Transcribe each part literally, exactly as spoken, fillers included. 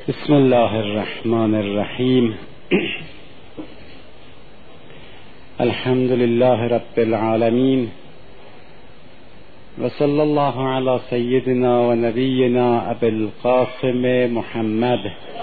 بسم الله الرحمن الرحیم. الحمد لله رب العالمین و صلی الله علی سیدنا و نبینا ابی القاسم محمد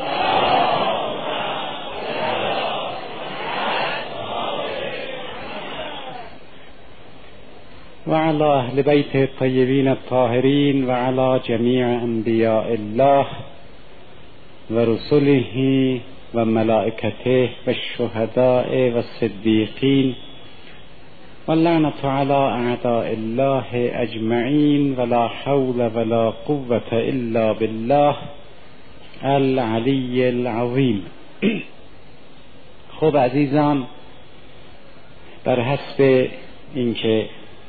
و علی اهل بیت الطیبین الطاهرین و علی جمیع انبیاء الله و رسله و ملائکته و الشهداء و الصدیقین و لعنة علی اعداء الله اجمعین ولا حول ولا قوة الا بالله العلی العظیم. خب عزیزان، بر حسب اینکه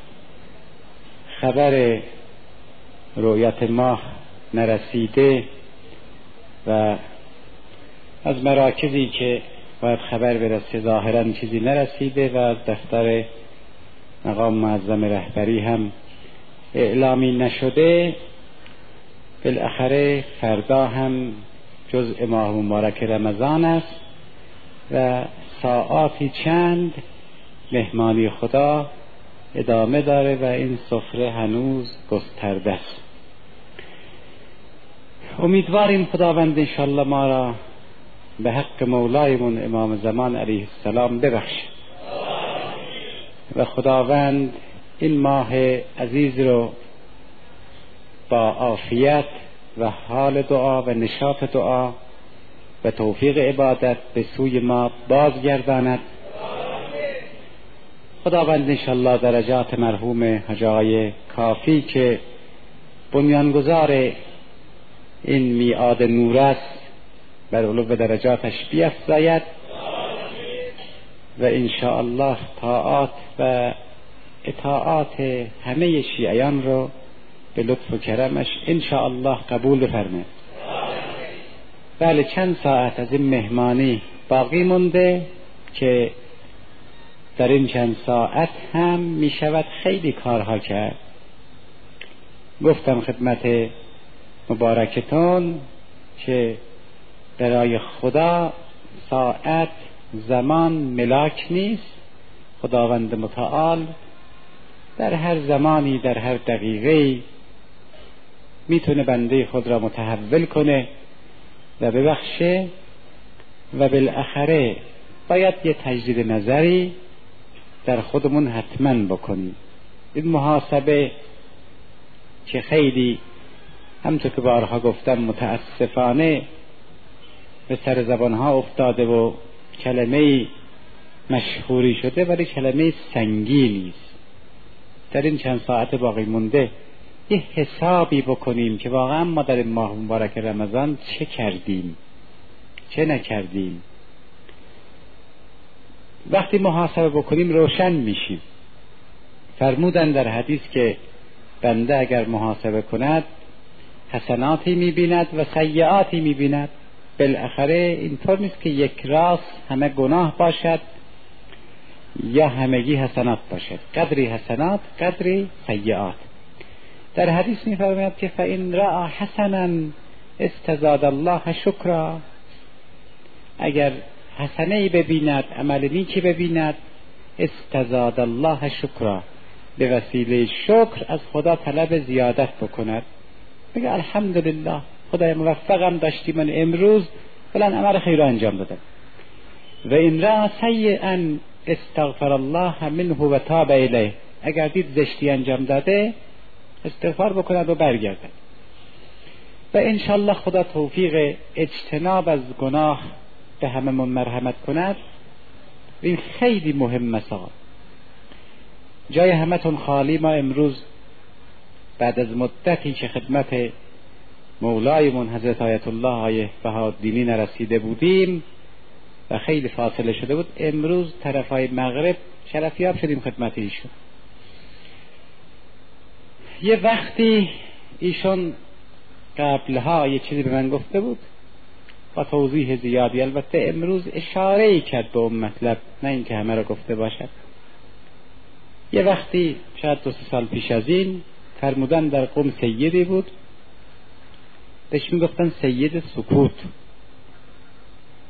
خبر رؤیت ماه نرسیده و از مراکزی که باید خبر برسه ظاهرا چیزی نرسیده و از دفتر مقام معظم رهبری هم اعلامی نشده، بالاخره فردا هم جزء ماه مبارک رمضان است و ساعاتی چند مهمانی خدا ادامه داره و این سفره هنوز گسترده است. امیدواریم خداوند انشاءالله ما را به حق مولایمون امام زمان علیه السلام ببخشه و خداوند این ماه عزیز رو با عافیت و حال دعا و نشاط دعا و توفیق عبادت به سوی ما بازگرداند. خداوند انشاءالله درجات مرحوم حاج آقای کافی که بنیانگذار این میعاد نور است بر علو درجاتش بیفزاید و انشاءالله طاعات و اطاعات همه شیعیان رو به لطف و کرمش انشاءالله قبول بفرماید. بله، چند ساعت از این مهمانی باقی مونده که در این چند ساعت هم می شود خیلی کارها کرد. گفتم خدمت مبارکتون که برای خدا ساعت زمان ملاک نیست. خداوند متعال در هر زمانی در هر دقیقه میتونه بنده خود را متحول کنه و ببخشه و بالاخره باید یه تجدید نظری در خودمون حتما بکنیم. این محاسبه که خیلی همونطور که بارها گفتم متاسفانه به سر زبانها افتاده و کلمه مشهوری شده ولی کلمه سنگینی است. در این چند ساعت باقی مونده یه حسابی بکنیم که واقعا ما در این ماه مبارک رمضان چه کردیم چه نکردیم. وقتی محاسبه بکنیم روشن میشیم. فرمودن در حدیث که بنده اگر محاسبه کند حسناتی میبیند و سیئاتی میبیند. بالاخره اینطور نیست که یک راست همه گناه باشد یا همگی حسنات باشد، قدری حسنات قدری سیئات. در حدیث میفرماید که فإن رأى حسنا استزاد الله شکرا، اگر حسنه‌ای ببیند، عمل نیکی ببیند، استزاد الله شکرا، به وسیله شکر از خدا طلب زیادت بکند. بگه الحمدلله خدای موفقم داشتی من امروز فلان عمل خیر انجام دادم. و این را سیئا استغفر الله منه و تاب الیه، اگر دید زشتی انجام داده استغفار بکند و برگردد. و انشالله خدا توفیق اجتناب از گناه به هممون مرحمت کند. این خیلی مهم است. جای همتون خالی. ما امروز بعد از مدتی که خدمت مولایمون حضرت آیت الله آیه بهاءالدینی نرسیده بودیم و خیلی فاصله شده بود، امروز طرفای مغرب شرفیاب شدیم خدمت ایشون. یه وقتی ایشون قبلها یه چیزی به من گفته بود با توضیح زیادی، البته امروز اشاره‌ای کرد به اون مطلب، نه اینکه همه را گفته باشد. یه وقتی شاید دو سه سال پیش از این فرمودن در قوم سیدی بود، بهش میگفتن سید سکوت.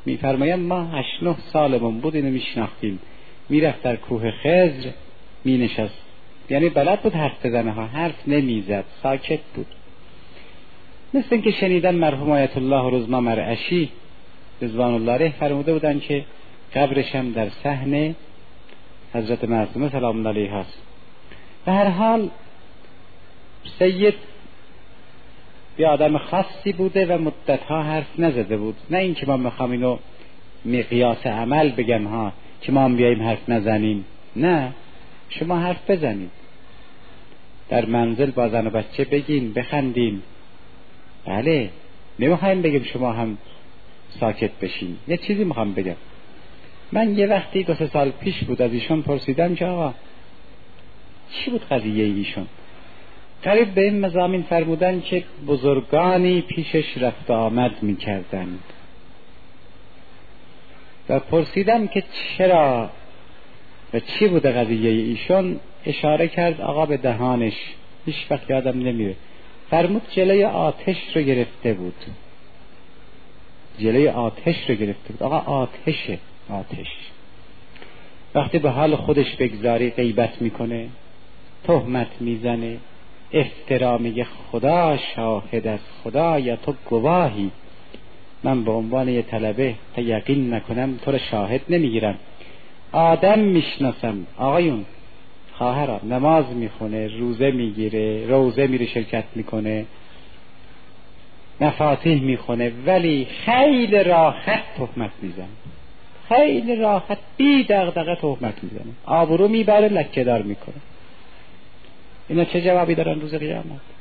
میفرمایند ما هشت نه سالمون بود اینو میشناختیم، میرفت در کوه خضر مینشست، یعنی بلد بود حرف بزنه ها، حرف نمیزد، ساکت بود. مثل اینکه شنیدن مرحوم آیت الله رزما مرعشی رضوان الله علیه فرموده بودن که قبرش هم در صحن حضرت معصومه سلام الله علیها هست. به هر حال سید یه آدم خاصی بوده و مدتها حرف نزده بود. نه اینکه ما میخوام اینو مقیاس عمل بگم ها که ما هم بیاییم حرف نزنیم، نه، شما حرف بزنید، در منزل با زن و بچه بگین، بخندین. بله، نمیخوایم بگیم شما هم ساکت بشین. یه چیزی میخوام بگم. من یه وقتی دو سه سال پیش بود از ایشون پرسیدم که آقا چی بود قضیه ایشون؟ قریب به این مضامین فرمودن که بزرگانی پیشش رفت آمد میکردند و پرسیدم که چرا و چی بوده قضیه ایشون. اشاره کرد آقا به دهانش، هیچ وقت یادم نمیره، فرمود جلوی آتش رو گرفته بود، جلوی آتش رو گرفته بود. آقا آتشه، آتش وقتی به حال خودش بگذاری غیبت میکنه، تهمت میزنه، افترا میگه، خدا شاهد است، خدا یا تو گواهی، من به عنوان یه طلبه تا یقین نکنم تو رو شاهد نمیگیرم. آدم میشناسم آقایون، خواهران، نماز میخونه، روزه میگیره، روزه میره شرکت میکنه، مفاتیح میخونه، ولی خیلی راحت تهمت میزنه، خیلی راحت بی دغدغه تهمت میزنه، آبرو میبره، لکه دار میکنه. اینا چه جوابی دارن روز قیامت؟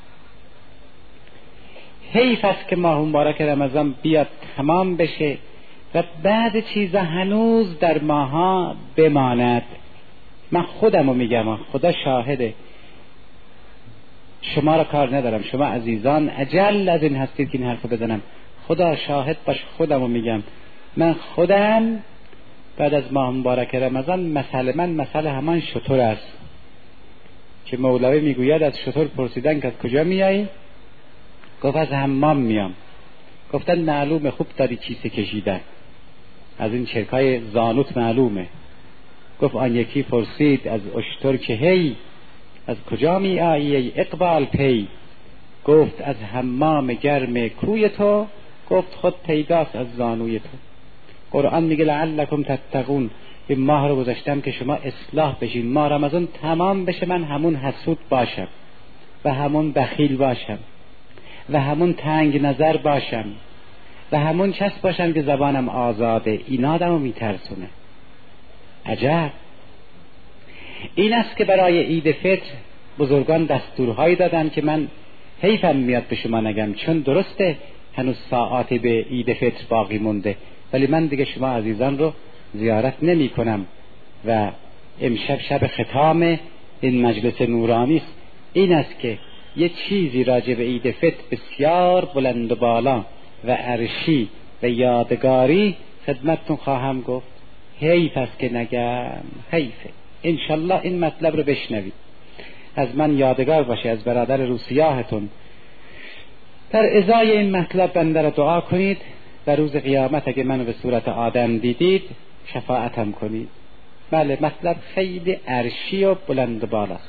حیف است که ماه مبارک رمضان بیاد تمام بشه و بعد چیزا هنوز در ماها بماند. من خودمو میگم، خدا شاهده، شما را کار ندارم، شما عزیزان اجل از این هستید که این حرف بزنم، خدا شاهد باش، خودمو میگم، من خودم بعد از ماه مبارک رمضان مسئله من مسئله همان شتر است که مولوی میگوید از شتر پرسیدن که از کجا میایی؟ گفت از حمام میام. گفتن معلومه، خوب داری کیسه کشیدن، از این چرکای زانوت معلومه. گفت آن یکی پرسید از اشتر که هی از کجا می آیی ای اقبال پی؟ گفت از حمام گرم کوی تو. گفت خود پیداست از زانوی تو. قرآن میگه لعلکم تتقون، این ماه رو گذاشتم که شما اصلاح بشین، ماه رمضان تمام بشه من همون حسود باشم و همون بخیل باشم و همون تنگ نظر باشم و همون کس باشم که زبانم آزاده. این آدمو میترسونه. عجب. این است که برای عید فطر بزرگان دستورهایی دادن که من حیفم میاد به شما نگم، چون درسته هنوز ساعاتی به عید فطر باقی مونده، ولی من دیگه شما عزیزان رو زیارت نمی کنم و امشب شب ختام این مجلس نورانی است. این است که یه چیزی راجع به عید فطر بسیار بلند و بالا و عرشی و یادگاری خدمتتون خواهم گفت. حیف است که نگم، حیفه. انشالله این مطلب رو بشنوید، از من یادگار باشه، از برادر روسیاهتون. در ازای این مطلب بنده را دعا کنید و روز قیامت اگه منو به صورت آدم دیدید شفاعتم کنید. بله، مطلب خیلی عرشی و بلند بالاست.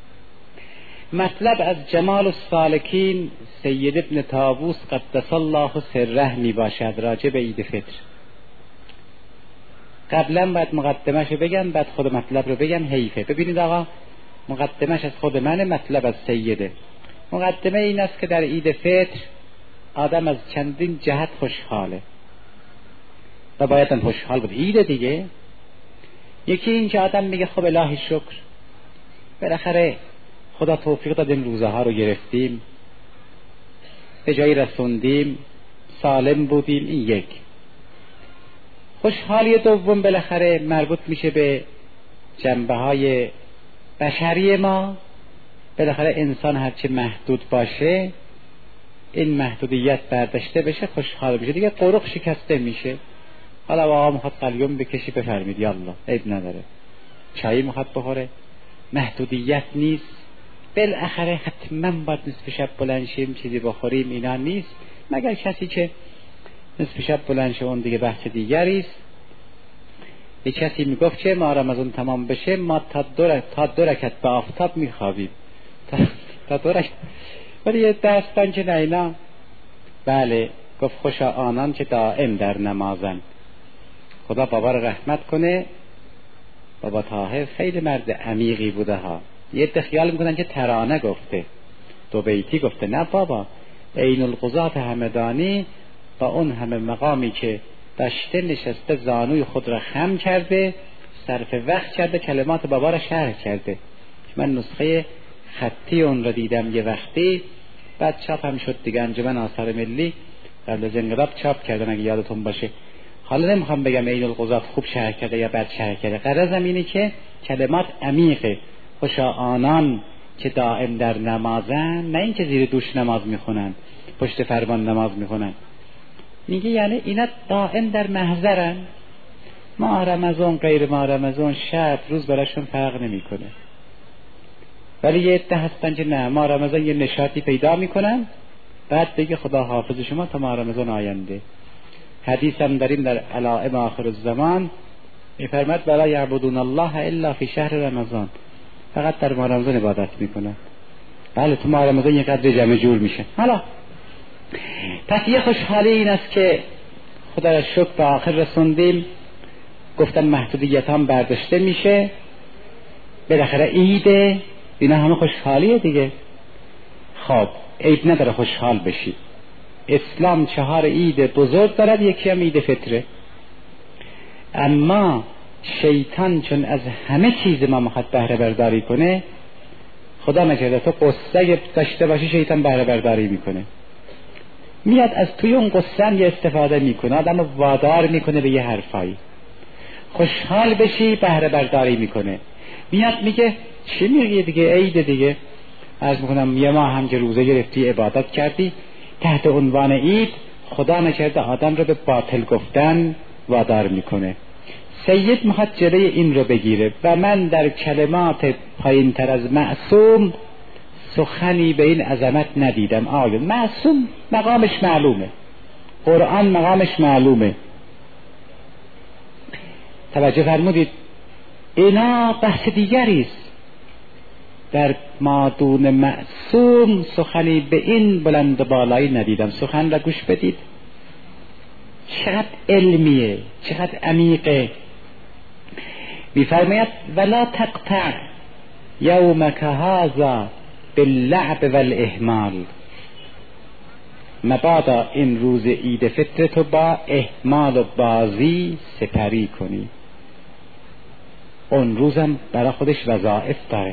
مطلب از جمال السالکین سید ابن طاووس قدس الله سره می باشد راجع به عید فطر. قبلا باید مقدمش رو بگم، بعد خود مطلب رو بگم، حیفه. ببینید آقا، مقدمش از خود منه، مطلب از سیده. مقدمه این است که در عید فطر آدم از چندین جهت خوشحاله و باید هم خوشحال بود. عید دیگه. یکی این که آدم میگه خب الهی شکر، بالاخره خدا توفیق داد این روزه ها رو گرفتیم، به جایی رسوندیم، سالم بودیم. این یک. خوشحالی دوم بالاخره مربوط میشه به جنبه های بشری ما. بالاخره انسان هرچه محدود باشه این محدودیت برداشته بشه خوشحال بشه دیگه. قرق شکسته میشه. حالا آقا میخواد قلیون بکشی بفرمید یالله، عیب نداره. چایی میخواد بخوره، محدودیت نیست. بالاخره حتما باید نصف شب بلند شیم چیزی بخوریم، اینا نیست، مگر کسی که نصف شب بلند شه اون دیگه بحث دیگری است. یه کسی میگفت که ما رمضان تمام بشه ما تا دو تا دو رکعت به آفتاب میخوابیم تا, تا دو رکعت. ولی یه دستن که نینا بله گفت خوشا آنان که دائم در نمازن. خدا بابا رو رحمت کنه. بابا طاهر خیلی مرد عمیقی بوده ها. یه عده خیال میکنن که ترانه گفته، دو بیتی گفته. نه بابا، عین القضات همدانی با اون همه مقامی که داشته نشسته زانوی خود را خم کرده، صرف وقت کرده، کلمات بابا را شرح کرده. من نسخه خطی اون را دیدم یه وقتی، بعد چاپ هم شد دیگه. انجمن آثار ملی قبل از انقلاب چاپ کردن اگه یادتون باشه. حالا نمیخوام بگم عین القضات خوب شرح کرده یا بد شرح کرده، غرضم اینه که کلمات عمیقه. خوشا آنان که دائم در نمازن، نه اینکه زیر دوش نماز میخونن، پشت فرمان نماز میخونن. میگه یعنی اینا دائم در محضرن. ما رمضان غیر ما رمضان شب روز براشون فرق نمیکنه. ولی یه عده هستن که نه، ما رمضان یه نشاطی پیدا میکنن، بعد بگه خدا حافظ شما تا ما رمضان آینده. حدیث هم داریم در علائم آخر الزمان میفرماد ولا یعبدون الله الا فی شهر رمضان، فقط در ماه رمضان عبادت میکنن. بله تو ماه رمضان یک قدر جمع جور میشه. حالا پس یه خوشحالی این است که خدا را شکر به آخر رسوندیم. گفتن محدودیت هم برداشته میشه، بالاخره عیده، اینا همه خوشحالیه دیگه. خب عیب نداره خوشحال بشی. اسلام چهار عید بزرگ دارد، یکی هم عید فطره. اما شیطان چون از همه چیز ما میخواد بهره برداری کنه، خدا نکرده تو قصه داشته باشی شیطان بهره برداری میکنه. میاد از توی اون قصه یه استفاده میکنه، آدمو وادار میکنه به یه حرفایی. خوشحال بشی بهره برداری میکنه. میاد میگه چی میگی دیگه، عید دیگه. عرض میکنم یه ماه هم که روزه گرفتی عبادت کردی تحت عنوان عید، خدا نکرده آدم رو به باطل گفتن وادار میکنه. سید میخواد جلوی این رو بگیره و من در کلمات پایین تر از معصوم سخنی به این عظمت ندیدم. آیا معصوم مقامش معلومه، قرآن مقامش معلومه. توجه فرمودید؟ اینا بحث دیگری است. در مادون معصوم سخنی به این بلند و بالایی ندیدم. سخن را گوش بدید چقدر علمیه، چقدر عمیقه. میفرماید ولا تقطع یومک هذا باللعب والاهمال. مبادا این روز عید فطر تو با اهمال و بازی سپری کنی. اون روزم برای خودش وظایف داره.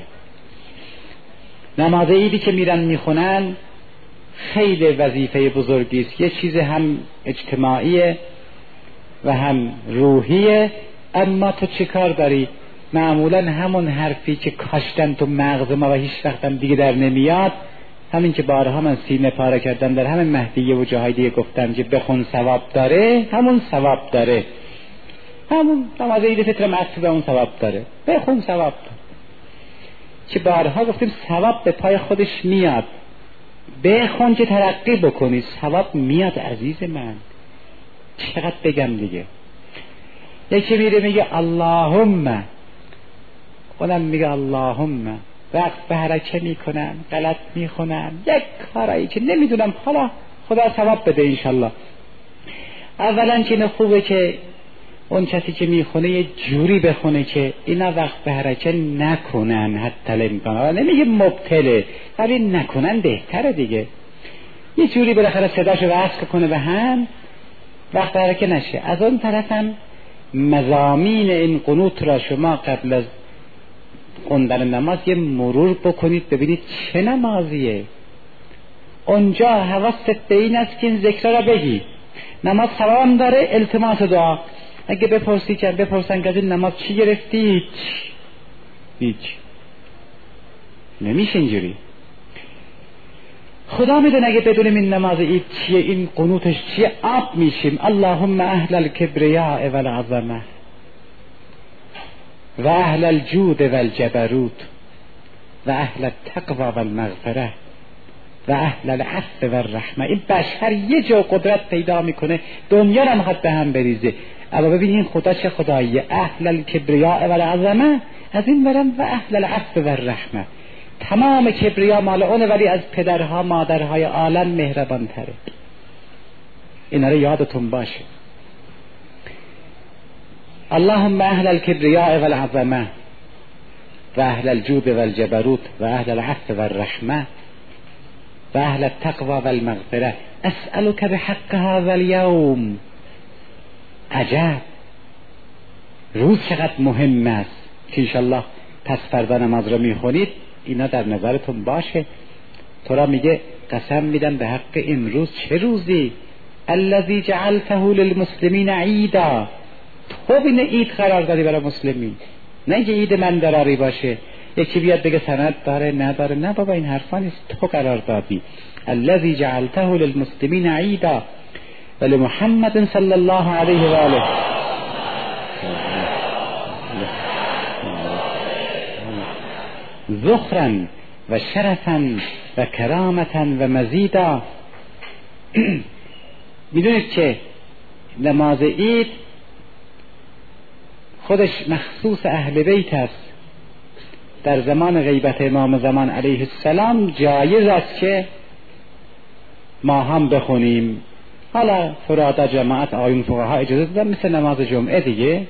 نماز عیدی که میرن میخونن خیلی وظیفه بزرگی است. یه چیز هم اجتماعیه و هم روحیه. اما تو چه کار داری؟ معمولا همون حرفی که کاشتن تو مغز ما و هیچ وقت هم دیگه در نمیاد، همین که بارها من سینه پاره کردم در همین مهدیه و جاهای دیگه گفتم که بخون ثواب داره، همون ثواب داره. همون نماز عید فطر معصوم به اون ثواب داره، بخون ثواب داره. که بارها گفتیم ثواب به پای خودش میاد، بخون که ترقی بکنی ثواب میاد. عزیز من چقدر بگم دیگه. یکی میره میگه اللهم، اونم میگه اللهم، وقت به حرکه میکنن، غلط میخونن، یک کارایی که نمیدونم. حالا خدا ثواب بده انشالله. اولا که خوبه که اون کسی که میخونه یه جوری بخونه که اینا وقت به حرکه نکنن، حتی الامکان. نمیگه مبتله، ولی نکنن بهتره دیگه. یه جوری بالاخره صداشو وصل کنه به هم، وقت به حرکه نشه. از اون طرف هم مضامین این قنوت را شما قبل از خوندن نماز یه مرور بکنید، ببینید چه نمازیه. اونجا حواست به این است که این ذکر را بگی. نماز ثواب داره، التماس دعا. اگه بپرسی که بپرسن که از این نماز چی گرفتی، هیچ هیچ نمیشه اینجوری. خدا میدونه اگه بدونیم این نماز عید چیه، این قنوتش چیه، آب میشیم. اللهم اهل الکبریاء والعظمه و اهل الجود والجبروت و اهل التقوى والمغفره و اهل العفو و الرحمه. این بشر یه جو قدرت پیدا میکنه دنیا رو میخواد به هم بریزه. اما ببین این خدا چه خداییه، اهل الکبریاء و العظمه، از این برم و اهل العفو و الرحمه. تمام کبریا مال اونه ولی از پدرها مادرهای عالم مهربان تره. اینا رو یادتون باشه. اللهم اهل الكبرياء والعظمه و اهل الجود والجبروت و اهل العفو والرحمه و اهل التقوى والمغفره اسألك بحق هذا اليوم. عجب روز چقدر مهم است که انشالله پس فردا نماز رو میخونید. اینا در نظرتون باشه. تو را میگه قسم میدم به حق این روز. چه روزی؟ الذي جعلته للمسلمین عیدا. تو بینه عید قرار دادی برای مسلمین، نه اینکه عید من دراری باشه یکی بیاد بگه سند داره نداره. نه بابا این حرفا نیست، تو قرار دادی. الذي جعلته للمسلمین عیدا ولمحمد صلی الله علیه و آله ذخرا و شرفا و کرامتا و مزیدا. میدونید که نماز عید خودش مخصوص اهل بیت است. در زمان غیبت امام زمان علیه السلام جایز است که ما هم بخونیم. حالا فرادا جماعت آیون فقها اجازه دادن مثل نماز جمعه دیگه.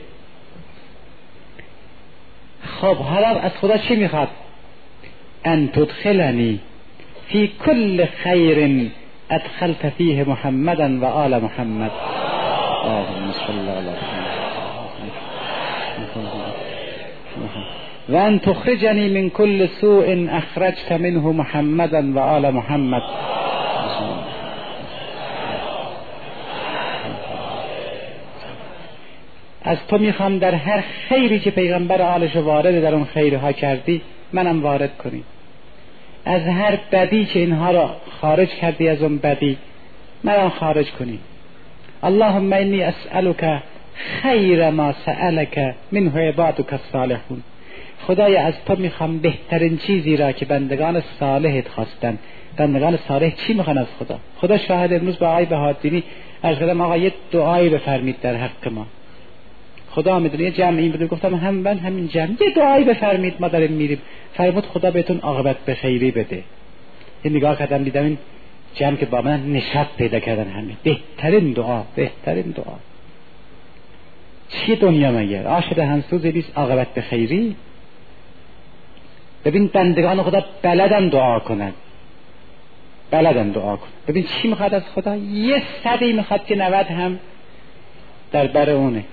خب حالا از خدا چی میخواد؟ ان تدخلنی فی کل خیر ادخلت فیه محمدا و آل محمد. اللهم صل علی و ان تخرجنی من کل سوء اخرجت منه محمدا و آل محمد. از تو میخوام در هر خیری که پیغمبر آلش وارد در اون خیرها کردی منم وارد کنی. از هر بدی که اینها را خارج کردی از اون بدی منم خارج کنی. اللهم انی اسألک خیر ما سألک منه عبادک الصالحون. خدایا از تو میخوام بهترین چیزی را که بندگان صالحت خواستن. بندگان صالح چی میخوان از خدا؟ خدا شاهد. امروز با آقای بهادینی عرض کردم آقا یه دعایی بفرمید در حق ما. خدا میدونه یه جمع این بوده. گفتم هم من همین جمع یه دعایی بفرمید ما داریم میریم. فرمود خدا بهتون عاقبت به خیری بده. یه نگاه کردم دیدم این جمع که با من نشاط پیدا کردن همین. بهترین دعا، بهترین دعا. چی دنیا مگر عاشق هنسوزی نیست عاقبت به خیری؟ ببین بندگان خدا بلدن دعا کنن، بلدن دعا کنن. ببین چی میخواد از خدا؟ یه صدی میخواد که نود هم در بر اونه.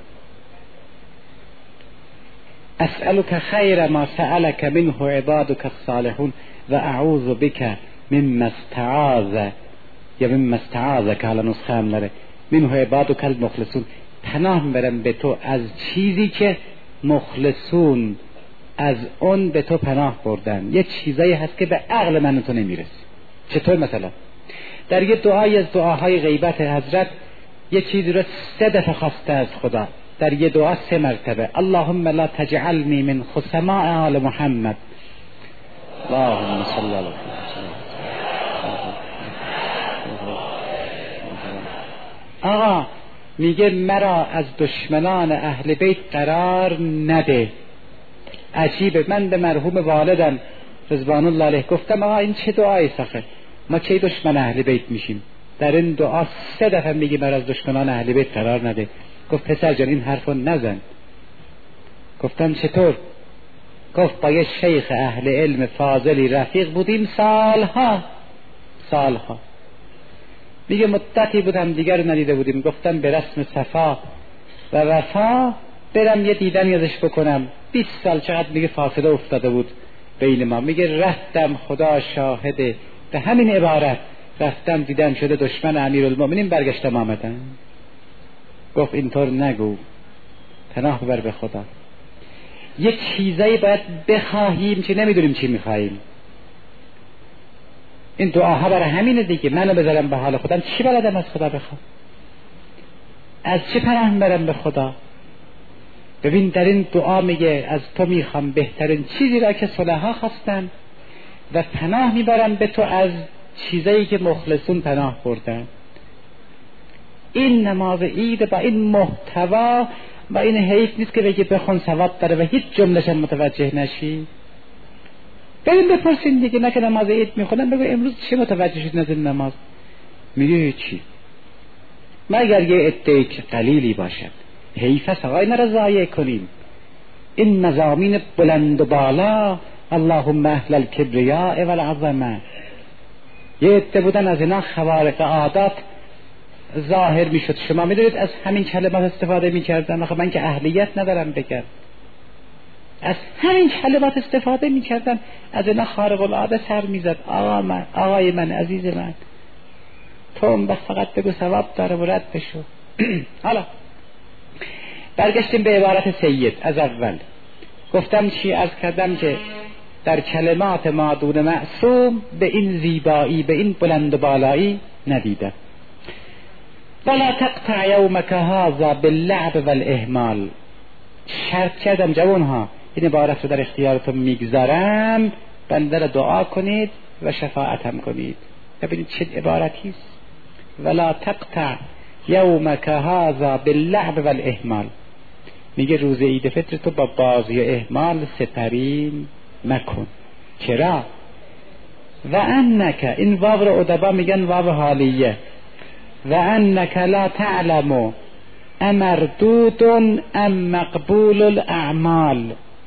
اسألک خیر ما سألک منه عبادک الصالحون و اعوذ بک مما استعاذ یا مما استعاذک، حالا نسخه هم داره، منه عبادک المخلصون. پناه میبرم به تو از چیزی که مخلصون از اون به تو پناه بردن. یه چیزایی هست که به عقل من تو نمیرسه. چطور؟ مثلا در یه دعای از دعاهای غیبت حضرت یه چیزی رو سه دفعه خواسته از خدا. در یه دعا سه مرتبه اللهم لا تجعلنی من خصماء آل محمد. اللهم صل علی محمد. آقا میگه مرا از دشمنان اهل بیت قرار نده. عجیبه. من به مرحوم والدم رضوان الله علیه گفتم آقا این چه دعایی سخه؟ ما کی دشمن اهل بیت میشیم؟ در این دعا سه دفعه میگه مرا از دشمنان اهل بیت قرار نده. گفت پسر جان این حرفو نزن. گفتم چطور؟ گفت با یه شیخ اهل علم فاضلی رفیق بودیم سالها سالها. میگه مدتی بودم دیگر رو ندیده بودیم. گفتم به رسم صفا و وفا برم یه دیدن یادش بکنم. بیست سال چقدر میگه فاصله افتاده بود بین ما. میگه رفتم خدا شاهده به همین عبارت رفتم دیدن شده دشمن امیرالمومنین برگشتم آمدن. گفت اینطور نگو، پناه ببر به خدا. یه چیزایی باید بخواهیم که نمیدونیم چی میخواهیم. این دعاها برای همینه دیگه. منو بذارم به حال خودم، چی بلدم از خدا بخوام؟ از چه پناه برم به خدا؟ ببین در این دعا میگه از تو میخوام بهترین چیزی را که صلحا خواستن و پناه میبرم به تو از چیزایی که مخلصون پناه بردن. این نماز عید با این محتوا و این حیف نیست که بگی بخون ثواب داره و هیچ جمله‌ش متوجه نشی. بریم بپرسین دیگه، نه که نماز عید میخونن بگو امروز چه متوجه شدین از این نماز؟ میگه چی؟ مگر یه عده قلیلی باشد. حیف است آقا اینا رو ضایع کنیم. این مضامین بلند و بالا، اللهم اهل الکبریاء والعظمه، یه عده بودن از اینا خوارق عادات ظاهر میشد. شما میدونید از همین کلمات استفاده میکردن. آخه من که اهلیت ندارم بگم، از همین کلمات استفاده میکردن، از اینا خارق العاده سر میزد. آقا من، آقای من، عزیز من، تو اون بس فقط بگو ثواب داره و رد بشو. حالا برگشتیم به عبارت سید. از اول گفتم چی؟ عرض کردم که در کلمات مادون معصوم به این زیبایی، به این بلند و بالایی ندیدم. ولا تقطع یومک هذا باللعب والاهمال. شرط کردم جوانها، این عبارت رو در اختیارتون میگذارم، بنده را دعا کنید و شفاعتم کنید. ببینید چه عبارتی است. ولا تقطع یومک هذا باللعب والاهمال. میگه روز عید فطر تو با بازی و اهمال سپری مکن. چرا؟ و انک، این واو رو ادبا میگن واو حالیه، و انک لا تعلم امردود ام مقبول الاعمال.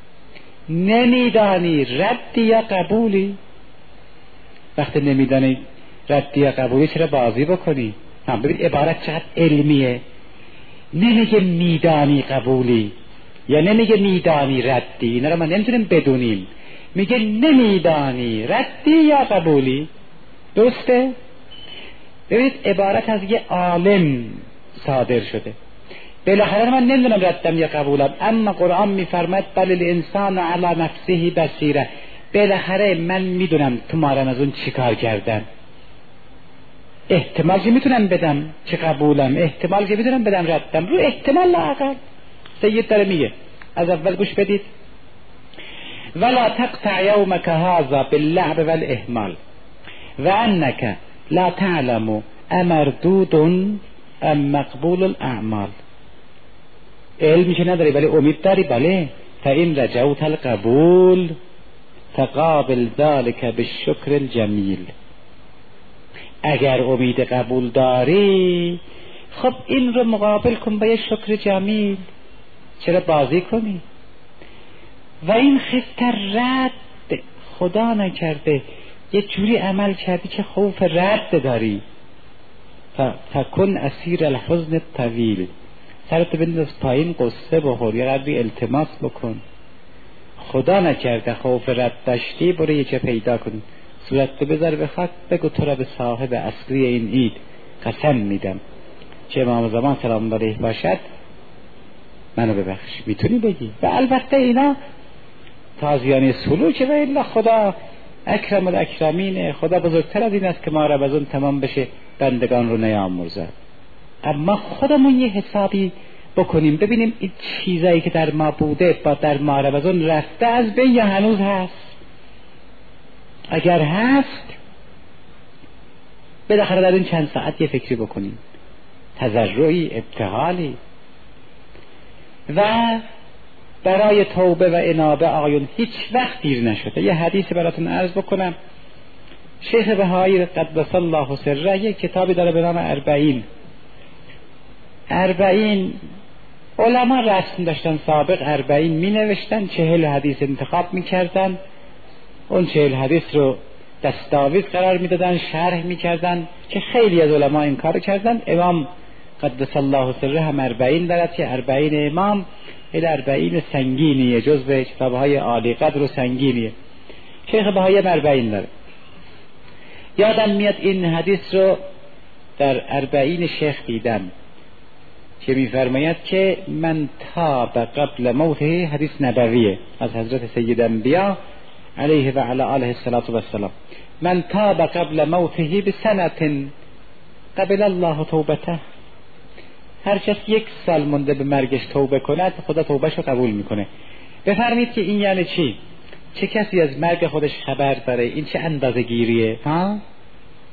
نمیدانی ردی یا قبولی. وقتی نمیدانی ردی یا قبولی چرا بازی بکنی؟ هم ببین عبارت چقدر علمیه. نمیگه میدانی قبولی یا نمیگه میدانی ردی، اینا رو ما نمیتونیم بدونیم. میگه نمیدانی ردی یا قبولی. درسته؟ ببینید عبارت از یه عالم صادر شده. بالاخره من نمیدونم ردم یا قبولم، اما قرآن میفرماید بل الانسان علی نفسه بصیره. بالاخره من میدونم تو مارم از اون چی کار کردن. احتمال که میتونم بدم چه قبولم، احتمال که میتونم بدم ردم، رو احتمال لااقل. سید داره میگه، از اول گوش بدید. ولا تقطع یومک هذا باللعب والاهمال و انک لا تعلم امردود ام مقبول الاعمال. علمی که نداری ولی امید داری، بله. فإن رجوت القبول فقابل ذلك بالشکر الجمیل. اگر امید قبول داری، خب این رو مقابل کن با یه شکر جمیل. چرا بازی کنی؟ و این خفتر رد، خدا نکرده یه جوری عمل کردی که خوف رد داری، فکن اسیر الحزن الطویل. سرت بنداز پایین، قصه بخور، یه قدری التماس بکن. خدا نکرده خوف رد داشتی، برو یه چه پیدا کن، صورت بذار به خاک، بگو تو را به صاحب اصلی این عید قسم میدم چه امام زمان سلام الله علیه باشد منو ببخش. میتونی بگی. و البته اینا تازیانه سلوکه و الا خدا اکرم الاکرمینه. خدا بزرگتر از این است که ما را از اون تمام بشه بندگان رو نیامرزد. اما خودمون یه حسابی بکنیم ببینیم این چیزایی که در ما بوده با در ما را از اون رفته از بین یا هنوز هست. اگر هست بالاخره در این چند ساعت یه فکری بکنیم، تضرعی، ابتهالی. و برای توبه و انابه آیون هیچ وقت دیر نشده. یه حدیث براتون عرض بکنم. شیخ بهایی قدس الله سره یک کتابی داره به نام اربعین. اربعین علما رسم داشتن سابق، اربعین می نوشتن، چهل حدیث انتخاب می کردن، اون چهل حدیث رو دستاویز قرار می دادن، شرح می کردن، که خیلی از علما این کار کردن. امام قدس الله سره هم اربعین دارد که اربعین امام این اربعین سنگینیه، جزو کتابهای عالی قدر و سنگینیه. شیخ بهایی اربعین داره. یادم میاد این حدیث رو در اربعین شیخ دیدم که میفرماید که من تاب قبل موته، حدیث نبویه از حضرت سید انبیا علیه و علی آله الصلاة و السلام، من تاب قبل موته بسنة قبل الله توبته. هر کس یک سال مونده به مرگش توبه کند خدا توبهشو قبول میکنه. بفرمید که این یعنی چی؟ چه کسی از مرگ خودش خبر داره؟ این چه اندازه گیریه؟ ها؟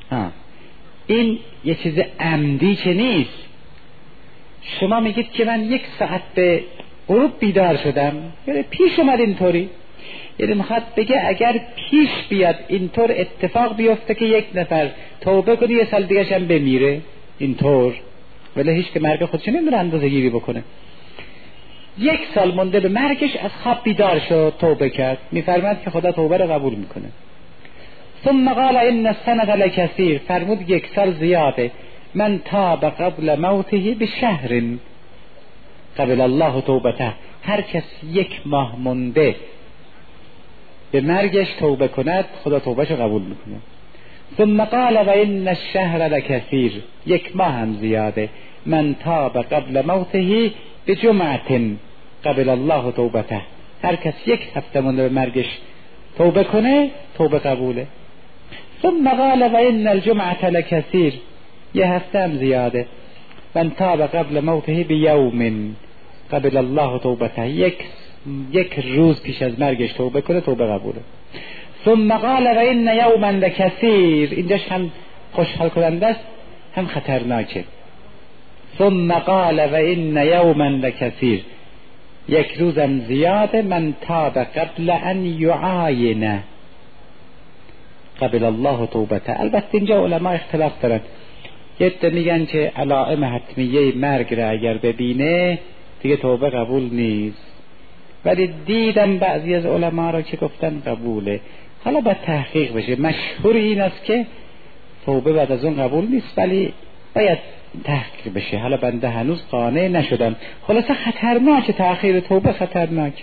ها این یه چیز عمدی که نیست. شما میگید که من یک ساعت به غروب بیدار شدم، یعنی پیش اومد اینطوری، یعنی میخواد بگه اگر پیش بیاد اینطور اتفاق بیفته که یک نفر توبه کنه یه سال دیگه هم بمیره اینطور، ولی هیچ که مرگ خودش نمیدونه اندازه گیری بکنه. یک سال مونده به مرگش از خواب بیدار شد، توبه کرد، میفرماد که خدا توبه رو قبول میکنه. ثم قال ان السنه لکثیر، فرمود یک سال زیاده، من تاب قبل موته بشهر قبل الله توبته، هر کس یک ماه مونده به مرگش توبه کند خدا توبهش قبول میکنه. ثم قال و ان الشهر لکثیر، یک ماه هم زیاده، من تاب قبل موته بجمعه قبل الله توبته، هر کس یک هفته مونده به مرگش توبه کنه توبه قبوله. ثم قال و ان الجمعه لکثیر، یه هفته هم زیاده، من تاب قبل موته بیوم قبل الله توبته، یک یک روز پیش از مرگش توبه کنه توبه قبوله. ثم قال و ان یوما لکثیر، اینجاش هم خوشحال کننده است هم خطرناکه. ثم قال و ان یوما لکثیر، یک روزم زیاده، من تاب قبل ان یعاین قبل الله توبته. البته اینجا علما اختلاف دارن، یه عده میگن که علائم حتمیه مرگ را اگر ببینه دیگه توبه قبول نیست، ولی دیدم بعضی از علما را که گفتن قبوله. حالا باید تحقیق بشه، مشهور این است که توبه بعد از اون قبول نیست، ولی باید تحقیق بشه. حالا بنده هنوز قانع نشدم. خلاصه خطرناکه، تأخیر توبه خطرناکه.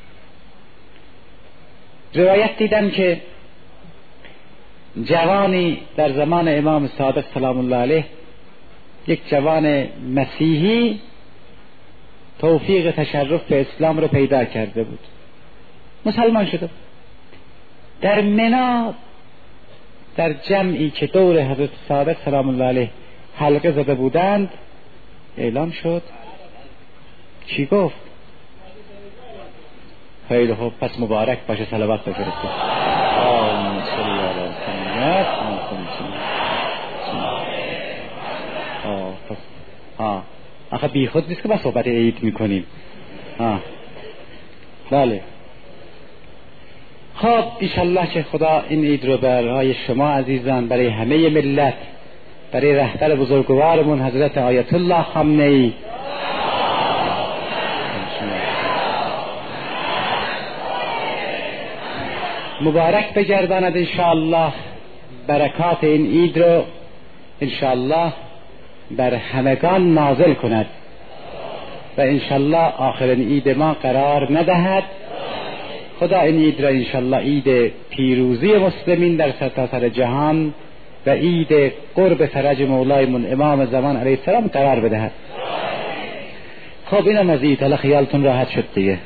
روایت دیدم که جوانی در زمان امام صادق سلام الله علیه، یک جوان مسیحی توفیق تشرف به اسلام رو پیدا کرده بود، مسلمان شده بود. در منی در جمعی که دور حضرت صادق سلام الله علیه حلقه زده بودند اعلام شد. چی گفت؟ خیلی خوب، پس مبارک باشه، صلوات بفرستید. آمین صلی الله علیه و سلم. آه آخه بی خود نیست که با صحبت عید میکنیم. آه بله. خب انشالله که خدا این عید رو برای شما عزیزان، برای همه ملت، برای رهبر بزرگوارمون حضرت آیت الله خامنه‌ای مبارک بگرداند. انشاءالله برکات این عید رو انشاءالله بر همگان نازل کند و انشاءالله آخرین عید ما قرار ندهد. خدا این عید را انشاءالله عید پیروزی مسلمین در سرتاسر جهان و عید قرب فرج مولایمون امام زمان علیه السلام قرار بدهد. خب اینم از عید، حالا خیالتون راحت شد دیگه.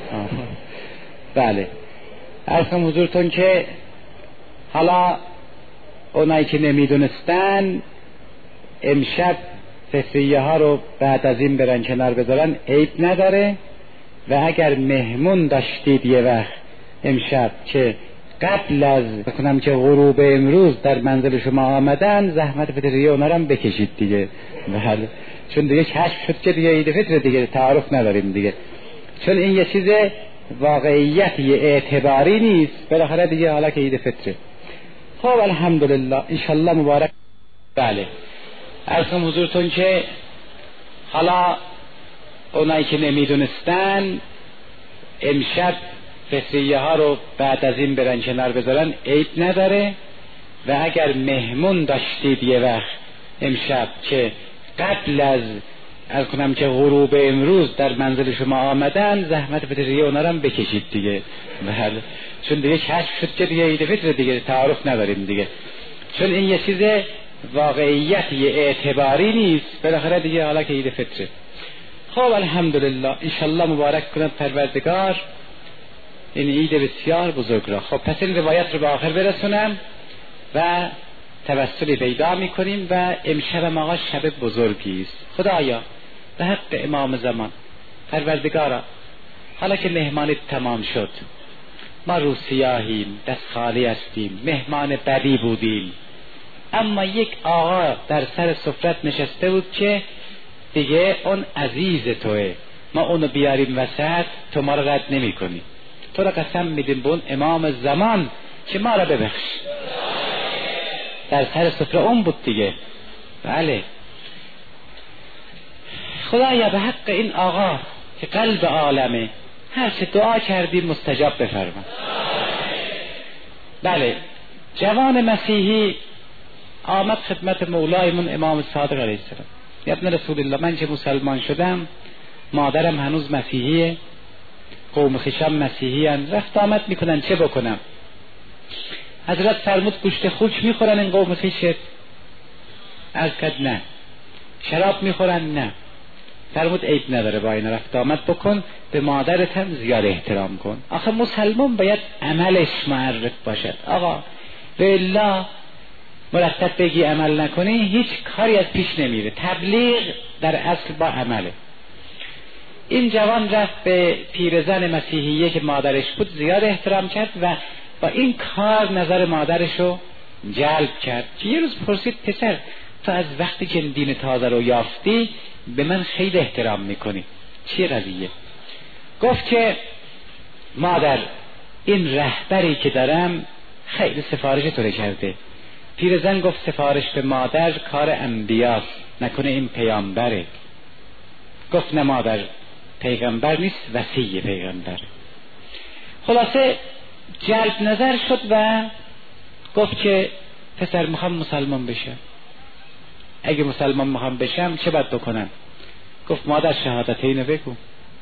بله، عرض کنم حضورتون که حالا اونایی که نمیدونستن امشب فطریه ها رو بعد از این برن کنار بذارن، عیب نداره. و اگر مهمون داشتید یه وقت امشب که قبل از بکنم که غروب امروز در منزل شما آمدن، زحمت فطریه اونا رو هم بکشید دیگه. بله، چون دیگه کشف شد که دیگه عید فطر دیگه تعارف نداریم دیگه، چون این یه چیز واقعیتی اعتباری نیست، بالاخره دیگه حالا که عید فطره. خب الحمدلله انشالله مبارک. بله، عرض کنم حضورتون که حالا اونایی که نمیدونستن امشب فطریه ها رو بعد از این برن کنار بذارن، عیب نداره. و اگر مهمون داشتید یه وقت امشب که قبل از از کنم که غروب امروز در منزل شما آمدن، زحمت فطریه اونا رو هم بکشید دیگه. بله، چون دیگه کشف شد که دیگه عید فطر دیگه تعارف نداریم دیگه، چون این یه چیز واقعیتی اعتباری نیست، بالاخره دیگه حالا که عید فطره. خب الحمدلله انشالله مبارک کند پروردگار این عید بسیار بزرگ را. خب پس این روایت رو به آخر برسونم و توسلی پیدا میکنیم و امشب ما آقا شب بزرگی است. خدایا به حق امام زمان پروردگارا، حالا که مهمانی تمام شد، ما رو سیاهیم، دست خالی هستیم، مهمان بدی بودیم، اما یک آقا در سر سفرت نشسته بود که دیگه اون عزیز توه، ما اونو بیاریم وسط تو ما رو رد نمی کنی، تو رو قسم میدیم به اون امام زمان که ما رو ببخش. در سر سفره اون بود دیگه. بله خدایا به حق این آقا که قلب عالمه هر چه دعا کردیم مستجاب بفرما. بله جوان مسیحی آمد خدمت مولایمون امام صادق علیه السلام. یا ابن رسول الله، من که مسلمان شدم مادرم هنوز مسیحیه، قوم خویشم مسیحی هستند، رفت آمد میکنن، چه بکنم؟ حضرت فرمود گوشت خوک میخورن این قوم خویشت؟ عرض کرد نه. شراب میخورن؟ نه. فرمود عیب نداره، با این رفت آمد بکن، به مادرت هم زیاد احترام کن. آخه مسلمان باید عملش معرف باشد. آقا به الله مرتب بگی عمل نکنی هیچ کاری از پیش نمیره. تبلیغ در اصل با عمله. این جوان رفت به پیرزن مسیحیه که مادرش بود زیاد احترام کرد و با این کار نظر مادرش رو جلب کرد. که یه روز پرسید پسر تو از وقتی که دین تازه رو یافتی به من خیلی احترام میکنی، چیه قضیه؟ گفت که مادر این رهبری که دارم خیلی سفارش تو کرده. پیرزن گفت سفارش به مادر کار انبیاست، نکنه این پیامبره؟ گفت نه مادر، پیغمبر نیست، وصی پیغمبر. خلاصه جلب نظر شد و گفت که پسر میخوام مسلمان بشم. اگه مسلمان میخوام بشم چه باید بکنم؟ گفت مادر شهادتین بگو،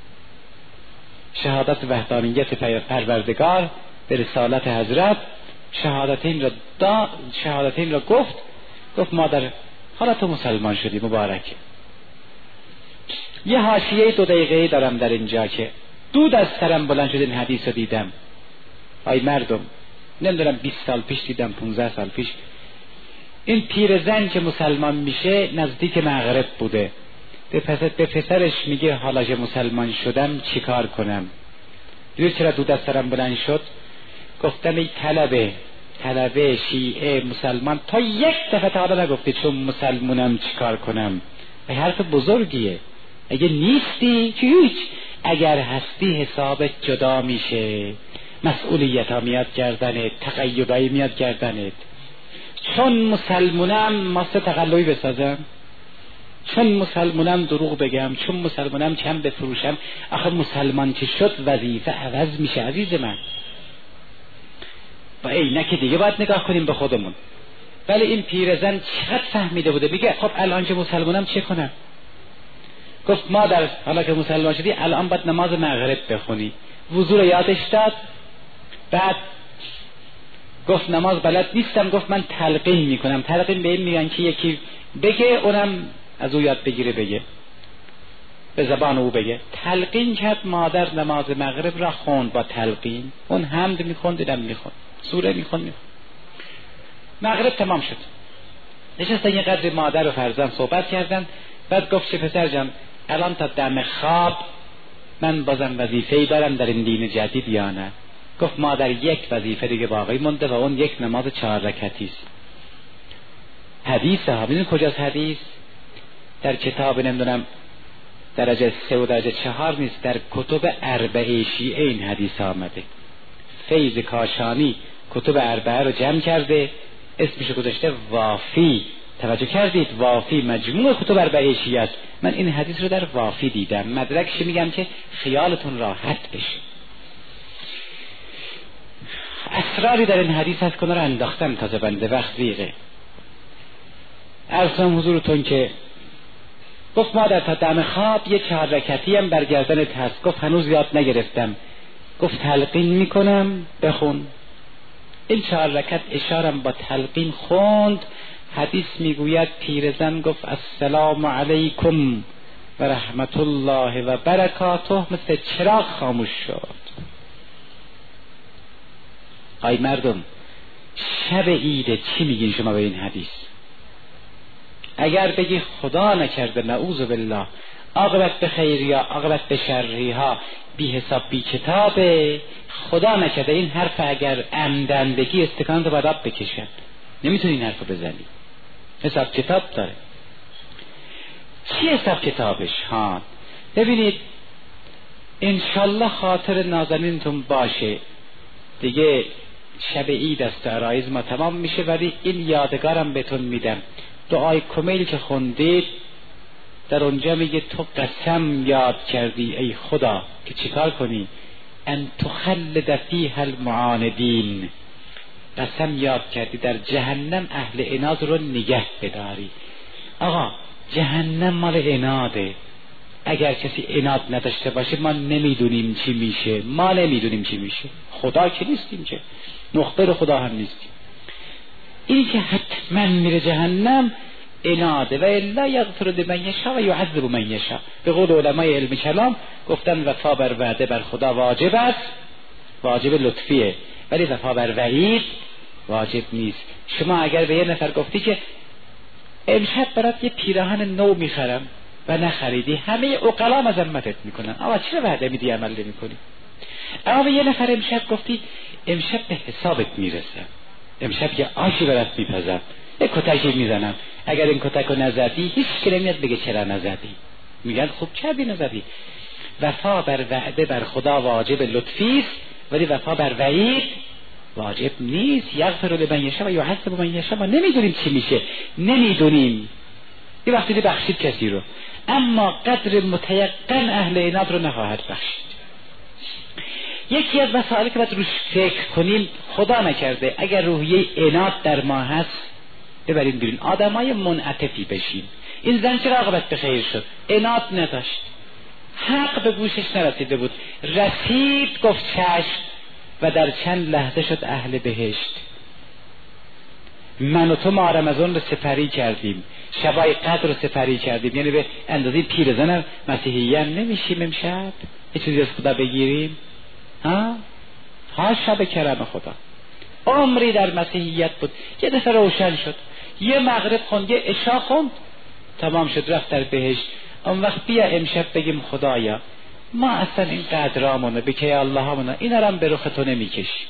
شهادت وحدانیت پروردگار به رسالت حضرت، شهادتین را دا شهادتین را گفت. گفت مادر حالا تو مسلمان شدی، مبارکه. یه حاشیه دو دقیقه‌ای دارم در اینجا که دود از سرم بلند شد این حدیث رو دیدم. ای مردم، نمیدونم بیست سال پیش دیدم، پونزده سال پیش، این پیرزن که مسلمان میشه نزدیک مغرب بوده، به پسر به پسرش میگه حالا که مسلمان شدم چیکار کنم؟ دیدی چرا دود از سرم بلند شد؟ گفتم ای طلبه طلبه شیعه مسلمان تا یک دفعه تا حالا نگفتی چون مسلمونم چیکار کنم؟ این حرف بزرگیه. اگه نیستی که هیچ، اگر هستی حسابت جدا میشه، مسئولیت ها میاد گردنت، تقیدایی میاد گردنت. چون مسلمونم ماسه تقلبی بسازم، چون مسلمونم دروغ بگم، چون مسلمونم کم بفروشم. آخه مسلمان که شد وظیفه عوض میشه عزیز من. با عینک دیگه باید نگاه کنیم به خودمون. ولی این پیرزن چقدر فهمیده بوده، میگه خب الان که مسلمانم چه کنم؟ گفت مادر حالا که مسلمان شدی الان باید نماز مغرب بخونی. وضو رو یادش داد. بعد گفت نماز بلد نیستم. گفت من تلقین میکنم. تلقین به این میگن که یکی بگه اونم از او یاد بگیره بگه، به زبان او بگه. تلقین کرد. مادر نماز مغرب را خوند با تلقین. اون حمد میخوند، دیدم میخوند، سوره میخوند میخوند. مغرب تمام شد. نشستن یه قدر مادر و فرزند صحبت کردن. بعد گفت چه پسر جان الان تا دم خواب من بازم وظیفه‌ای دارم در این دین جدید یا نه؟ گفت مادر یک وظیفه دیگه باقی مونده و اون یک نماز چهار رکعتی است. حدیث ها ببینید کجاست حدیث؟ در کتاب نمیدونم درجه سه و درجه چهار نیست، در کتب اربعه شیعه این حدیث آمده. فیض کاشانی کتب اربعه رو جمع کرده، اسمش گذاشته وافی. توجه کردید؟ وافی مجموع کتب اربعه شیعه است. من این حدیث رو در وافی دیدم. مدرکش میگم که خیالتون راحت بشه. اسراری در این حدیث هست که رو انداختم تازه بنده وقت ریقه. عرض کنم حضورتون که گفت مادر تا دم خواب یه چهار رکعتی هم بر گردنت هست. گفت هنوز یاد نگرفتم. گفت تلقین میکنم بخون. این چهار رکعت اشارم با تلقین خوند. حدیث میگوید پیرزن گفت السلام علیکم و رحمت الله و برکاته، مثل چراغ خاموش شد. آی مردم، شب عیده چی میگین شما به این حدیث؟ اگر بگی خدا نکرده نعوذ بالله عاقبت به خیری ها عاقبت به شری ها بی حساب بی کتابه، خدا نکرده این حرف اگر عمدن بگی استکان رو باید آب بکشن. نمیتونی این حرف رو بزنی. حساب کتاب داره. چی حساب کتابش؟ ها ببینید انشالله خاطر نازنینتون باشه دیگه شب عید است، عرایض ما تمام میشه، ولی این یادگارم بهتون میدم. دعای کمیل که خوندید در اونجا میگه تو قسم یاد کردی ای خدا که چیکار کنی؟ ان تخلد فیها المعاندین، قسم یاد کردی در جهنم اهل عناد رو نگه بداری. آقا جهنم مال عناده، اگر کسی عناد نداشته باشه ما نمیدونیم چی میشه، ما نمیدونیم چی میشه، خدا که نیستیم، که مخبر خدا هم نیستیم. این که حتما میره جهنم عناده، و الا یغفر لمن یشاء و یعذب من یشاء. به قول علمای علم کلام گفتن وفا بر وعده بر خدا واجب است، واجب لطفیه، ولی وفا بر وعید واجب نیست. شما اگر به یه نفر گفتی که امشب برات یه پیراهن نو میخرم و نخریدی، همه عقلا مذمتت میکنن، آقا چرا وعده میدی عمل نمیکنی؟ اما به یه نفر امشب گفتی امشب به حسابت میرسم، امشب یه آشی برات میپزم، یه کتکی میزنم، اگر این کتکو نزدی هیچ که نمیاد بگه چرا نزدی، میگن خوب کردی نزدی. وفا بر وعده بر خدا واجب لطفی است، ولی وفا بر وعید واجب نیست. یغفر لمن یشاء و یعذب من یشاء. ما نمیدونیم چی میشه، نمیدونیم. یه وقتی بخشید کسی رو، اما قدر متیقن اهل عناد رو نخواهد بخشید. یکی از مسائلی که باید روش فکر کنیم، خدا نکرده اگر روحیه عناد در ما هست ببریم بیرون، آدمای منعطفی بشیم. این زن چرا عاقبت به خیر شد؟ عناد نداشت، حق به گوشش نرسیده بود، رسید گفت چشم و در چند لحظه شد اهل بهشت. من و تو ماه رمضان رو سپری کردیم، شبای قدر رو سپری کردیم، یعنی به اندازه پیرزن مسیحیان نمیشیم امشب یه چیزی از خدا بگیریم؟ ها ها شب کرم خدا. عمری در مسیحیت بود، یه دفعه روشن شد، یه مغرب خوند، یه عشا خوند، تمام شد رفت در بهشت. اون وقت بیا امشب بگیم خدایا ما اصلا این قدرامونو بکی الله همونو این هم به رخ تو نمیکشیم،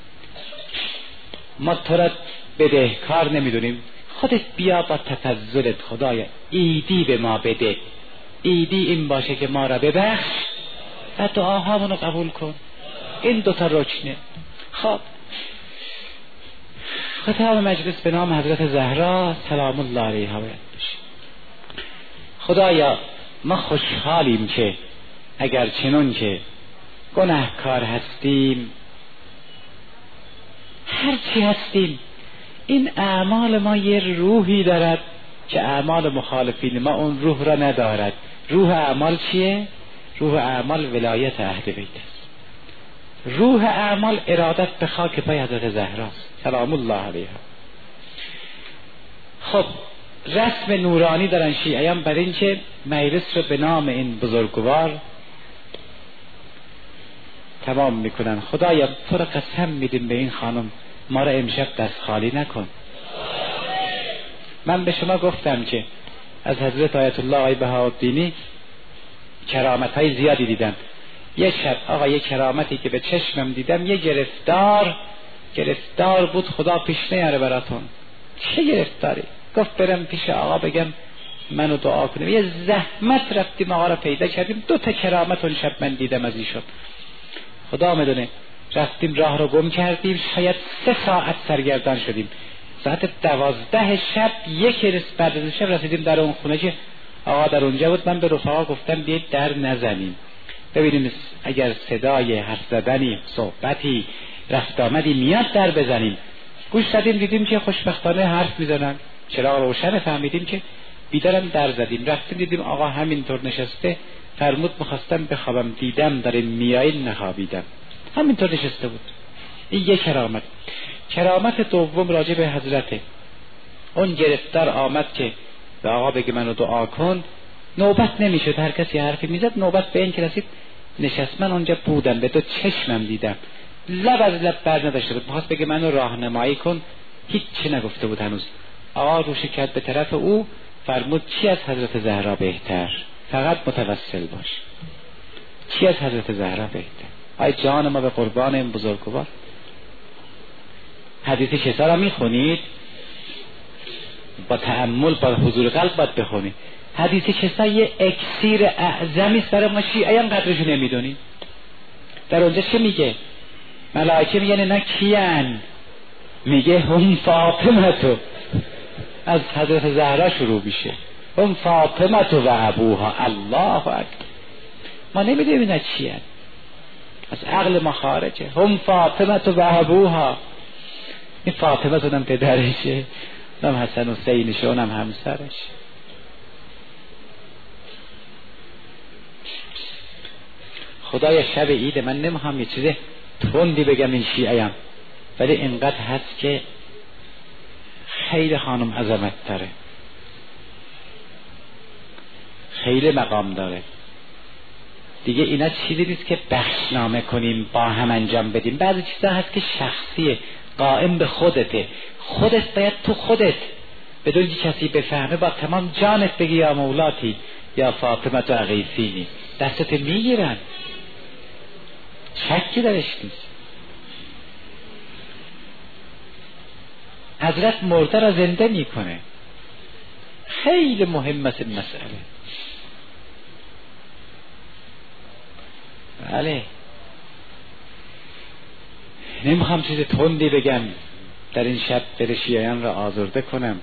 ما تو را بدهکار نمیدونیم، خودت بیا با تفضلت خدایا ایدی به ما بده، ایدی این باشه که ما را ببخش و دعاهامونو قبول کن. این دوتا رکنه. خب ختام مجلس به نام حضرت زهرا سلام الله علیها باید بشه. خدایا ما خوشحالیم که اگر چنون که گناهکار هستیم، هرچی هستیم، این اعمال ما یه روحی دارد که اعمال مخالفین ما اون روح را ندارد. روح اعمال چیه؟ روح اعمال ولایت اهل بیت است. روح اعمال ارادت به خاک پای حضرت زهراست سلام الله علیها. خب رسم نورانی دارن شیعیان بر این که مجلس رو به نام این بزرگوار تمام میکنن. خدایا تو رو قسم میدیم به این خانم ما را امشب دست خالی نکن. من به شما گفتم که از حضرت آیت الله آقای بهاءالدینی کرامت های زیادی دیدم. یه شب آقا یه کرامتی که به چشمم دیدم، یه گرفتار گرفتار بود، خدا پیش نیاره براتون. چه گرفتاری؟ گفت برم پیش آقا بگم منو دعا کنیم. یه زحمت رفتیم آقا را پیدا کردیم، دو تا کرامت اون شب من دیدم از ایشون. خدا میدونه رفتیم راه رو گم کردیم، شاید سه ساعت سرگردان شدیم. ساعت دوازده شب یک رس بعد از شب رسیدیم در اون خونه که آقا در اونجا بود. من به رفقا گفتم بیایید در نزنیم ببینیم اگر صدای حرف زدنی صحبتی رفت آمدی میاد در بزنیم. گوش دادیم دیدیم که خوشبختانه حرف میزنن، چراغ روشن، فهمیدیم که بیدارم، در زدیم. رفتیم دیدیم آقا همینطور نشسته، فرمود میخواستم بخوابم، دیدم در میایین نخوابیدم، همینطور نشسته بود. این یک کرامت. کرامت دوم راجع به حضرته. اون گرفتار آمد که به آقا بگه منو دعا کن، نوبت نمیشد، هر کسی حرفی میزد، نوبت به این که رسید نشست. من اونجا بودم، به تو چشمم دیدم، لب از لب بر نداشته بود، میخواست بگه منو راهنمایی کن، هیچ چی نگفته بود هنوز. آقا روش کرد به طرف او، فرمود چی از حضرت زهرا بهتر؟ فقط متوسل باش. چی از حضرت زهرا بهتر؟ آی جان ما به قربان این بزرگوار. حدیث شسا را میخونید؟ با تأمل با حضور قلب باید بخونی. حدیث کسا یه اکسیر اعظمی است برای ما شیعیان قدرشو نمیدونی. در اونجا چه میگه؟ ملائکه میگن اینا کیان؟ میگه هم فاطمه، از حضرت زهرا شروع میشه، هم فاطمه و ابوها. الله اکبر. ما نمیدونیم اینا چیان، از عقل ما خارجه. هم فاطمه و ابوها. این فاطمه اونم پدرشه، اونم حسن و حسینشه، اونم همسرش. خدای شب عید من نمیخوام یه چیز تندی بگم این شیعه‌ام، ولی اینقدر هست که خیلی خانم عظمت داره، خیلی مقام داره دیگه. اینا چیزی نیست که بخشنامه کنیم با هم انجام بدیم. بعضی چیزا هست که شخصیه، قائم به خودته. خودت باید تو خودت بدون که کسی بفهمه با تمام جانت بگی یا مولاتی یا فاطمه تو اغیثینی، دستت میگیرن، شکی درش نیست. حضرت مرده را زنده میکنه. خیلی مهم است این مسئله. بله، نمیخوام چیز تندی بگم در این شب دل شیعیان را آزرده کنم،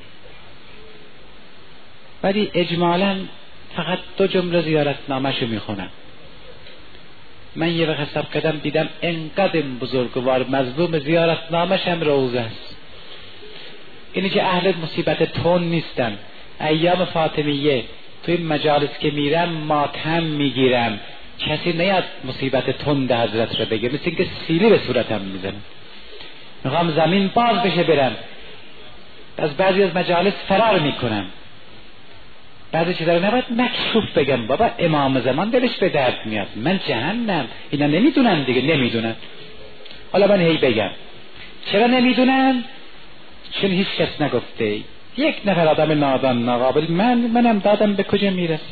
ولی اجمالا فقط دو جمله زیارتنامه‌شو میخونم. من یه وقت حساب کردم دیدم انقدر بزرگوار مظلوم زیارتنامه‌ش هم روزه است. اینی که اهل مصیبت تون نیستن. ایام فاطمیه توی مجالس که میرم ماتم میگیرم، کسی نیاد مصیبت تند حضرت رو بگه، مثل اینکه سیلی به صورتم میزنه. میخوام زمین باز بشه برم. از بعضی از مجالس فرار میکنم. بعضی چیزا رو نباید مکشوف بگم. بابا امام زمان دلش به درد میاد، من جهنم. اینا نمیدونن دیگه، نمیدونن. حالا من هی بگم چرا نمیدونن؟ چون هیچ کس نگفته. یک نفر آدم نادان ناقابل من منم دادم به کجا میرسه.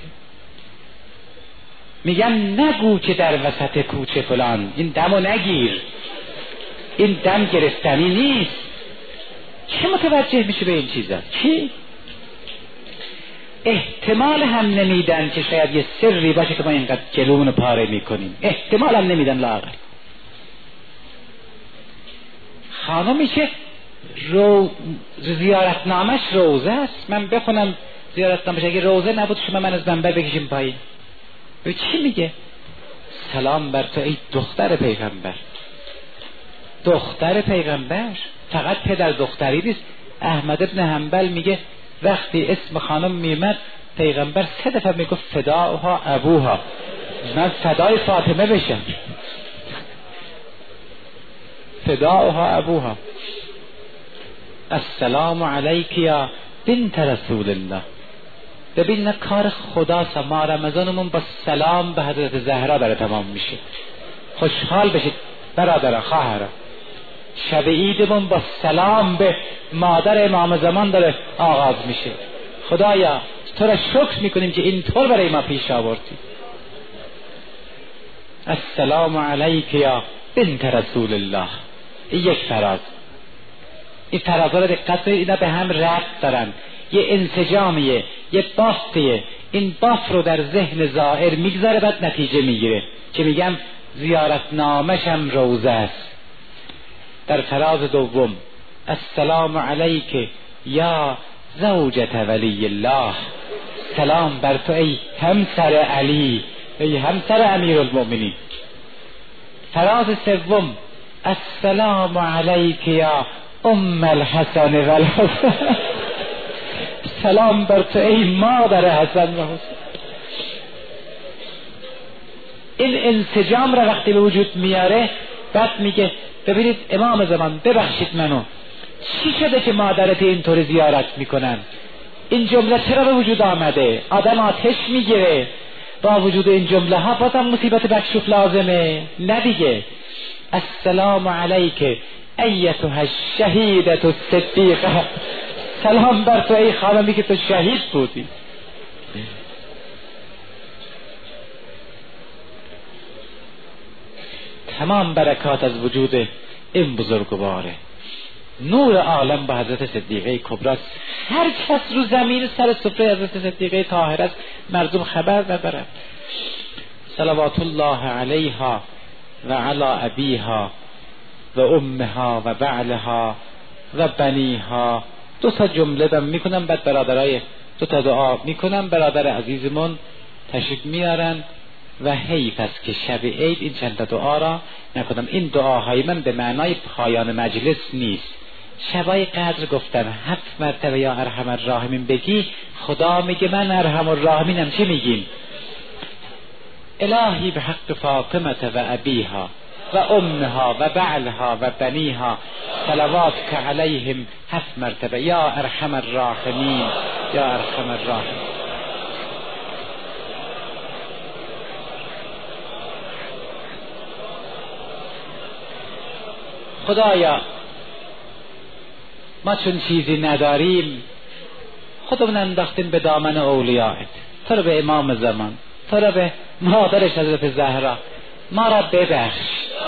میگن نگو که در وسط کوچه فلان، این دمو نگیر، این دم گرفتنی نیست. چه متوجه میشه به این چیزا؟ چی؟ احتمال هم نمیدن که شاید یه سری باشه که ما اینقدر جلومونو پاره میکنیم. احتمال هم نمیدن لااقل. خانمی که رو زیارتنامش روزه است، من بخونم زیارتنامش، اگه روزه نبود شما من از منبر بکشیم پایین. به چی میگه؟ سلام بر تو ای دختر پیغمبر. دختر پیغمبر فقط پدر دختری نیست. احمد ابن حنبل میگه وقتی اسم خانم میمد پیغمبر سه دفعه میگفت فداها ابوها، من فدای فاطمه بشم. فداها ابوها. السلام علیک یا بنت رسول الله. ببین کار خداست. ما رمضانمون با سلام به حضرت زهرا داره تمام میشه. خوشحال بشید برادر خواهر. شب عیدمون با سلام به مادر امام زمان داره آغاز میشه. خدایا تو را شکر میکنیم که اینطور برای ما پیش آوردی. السلام علیک یا بنت رسول الله. این یک فراز. این فرازها رو دقت کنید، اینا به هم ربط دارن. یه انسجامیه، یه بافتیه. این باف رو در ذهن ظاهر میگذاره، بعد نتیجه میگیره که میگم زیارتنامش هم روزه است. در فراز دوم السلام علیک یا زوجة ولی الله. سلام بر تو ای همسر علی، ای همسر امیر المؤمنین. فراز سوم السلام علیک یا ام الحسن و الحسن. سلام بر تو ای مادر حسن و حسین. این انسجام را وقتی به وجود میاره بعد میگه ببینید امام زمان ببخشید منو، چی شده که مادرت اینطور زیارت میکنن؟ این جمله چرا به وجود آمده؟ آدم آتش میگیره. با وجود این جمله ها بازم مصیبت مکشوف لازمه؟ نه دیگه. السلام علیک ایتها الشهیدة الصدیقه. سلام بر تو ای خانمی که تو شهید بودی. تمام برکات از وجود این بزرگواره. نور عالم با حضرت صدیقه کبرا. هر کس رو زمین سر سفره حضرت صدیقه طاهره است، مردم خبر ندارند. صلوات الله علیها و علی ابیها و امها و بعلها و بنیها. دو تا جمله دم میکنم، بعد برادرای دو تا دعا میکنم. برادر عزیزمون تشریف میارن و حیف است که شب عید این چند تا دعا را نکنم. این دعاهای من به معنای پایان مجلس نیست. شبای قدر گفتم هفت مرتبه یا ارحم الراحمین بگی، خدا میگه من ارحم الراحمینم. چی میگیم؟ الهی به حق فاطمه و ابیها و امها و بعلها و بنیها صلوات که علیهم هفت مرتبه یا ارحم الراحمین یا ارحم الراحمین. خدایا ما چون چیزی نداریم خودمون انداختیم به دامن اولیایت، تو رو به امام زمان، تو رو به مادرش حضرت زهرا، ما را ببخش.